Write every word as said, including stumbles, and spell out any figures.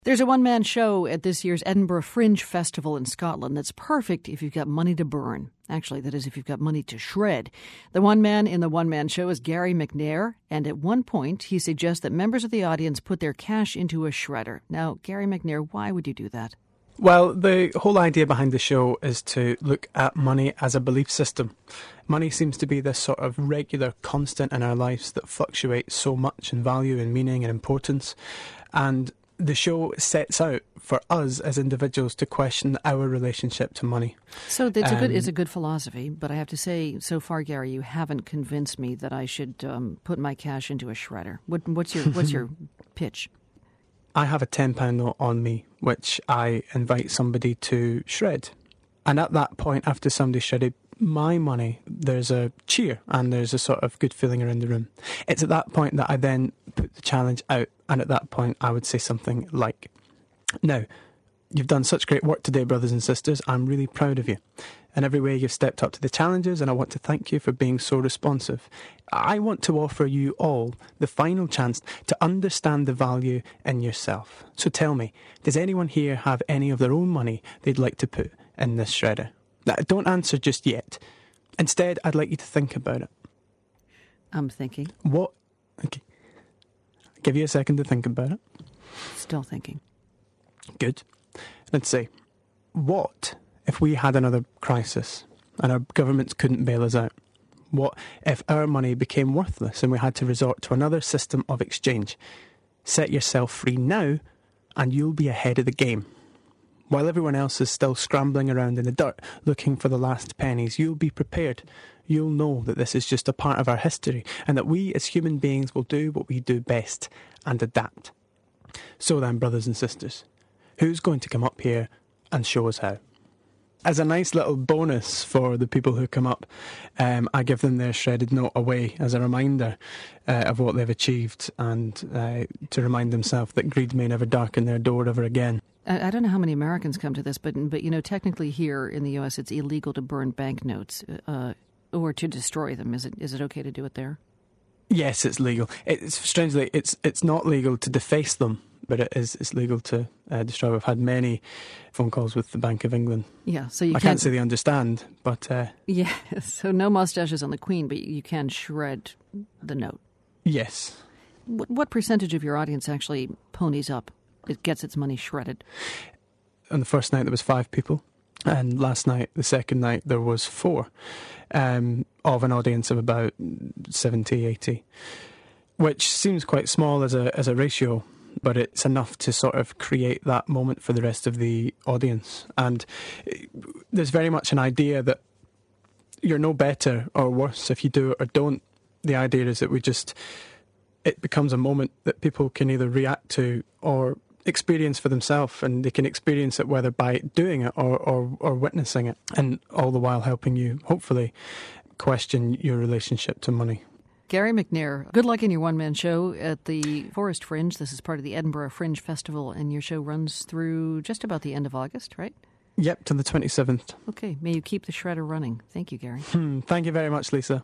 There's a one-man show at this year's Edinburgh Fringe Festival in Scotland that's perfect if you've got money to burn. Actually, that is if you've got money to shred. The one man in the one-man show is Gary McNair, and at one point he suggests that members of the audience put their cash into a shredder. Now, Gary McNair, why would you do that? Well, the whole idea behind the show is to look at money as a belief system. Money seems to be this sort of regular constant in our lives that fluctuates so much in value and meaning and importance. And the show sets out for us as individuals to question our relationship to money. So it's, um, a good, it's a good philosophy, but I have to say, so far, Gary, you haven't convinced me that I should um, put my cash into a shredder. What, what's your what's your pitch? I have a ten pound note on me, which I invite somebody to shred. And at that point, after somebody shredded my money, there's a cheer and there's a sort of good feeling around the room. It's at that point that I then put the challenge out, and at that point I would say something like, "Now, you've done such great work today, brothers and sisters. I'm really proud of you. In every way you've stepped up to the challenges, and I want to thank you for being so responsive. I want to offer you all the final chance to understand the value in yourself. So tell me, does anyone here have any of their own money they'd like to put in this shredder?" Now, don't answer just yet. Instead, I'd like you to think about it. I'm thinking. What? Okay. I'll give you a second to think about it. Still thinking. Good. Let's say, what if we had another crisis and our governments couldn't bail us out? What if our money became worthless and we had to resort to another system of exchange? Set yourself free now and you'll be ahead of the game. While everyone else is still scrambling around in the dirt looking for the last pennies, you'll be prepared. You'll know that this is just a part of our history and that we as human beings will do what we do best and adapt. So then, brothers and sisters, who's going to come up here and show us how? As a nice little bonus for the people who come up, um, I give them their shredded note away as a reminder uh, of what they've achieved and uh, to remind themselves that greed may never darken their door ever again. I, I don't know how many Americans come to this, but, but you know, technically here in the U S it's illegal to burn banknotes uh, or to destroy them. Is it is it okay to do it there? Yes, it's legal. It's strangely, it's it's not legal to deface them, but it is it's legal to uh, destroy. We've had many phone calls with the Bank of England. Yeah, so you I can't, can't say they understand, but uh, yeah. So no mustaches on the Queen, but you can shred the note. Yes. What, what percentage of your audience actually ponies up? It gets its money shredded. On the first night there was five people, and last night, the second night, there was four, um, of an audience of about seventy, eighty, which seems quite small as a as a ratio, but it's enough to sort of create that moment for the rest of the audience. And there's very much an idea that you're no better or worse if you do it or don't. The idea is that we just, it becomes a moment that people can either react to or experience for themselves, and they can experience it whether by doing it or, or, or witnessing it, and all the while helping you, hopefully, question your relationship to money. Gary McNair, good luck in your one-man show at the Forest Fringe. This is part of the Edinburgh Fringe Festival, and your show runs through just about the end of August, right? Yep, to the twenty-seventh. Okay, may you keep the shredder running. Thank you, Gary. Hmm, thank you very much, Lisa.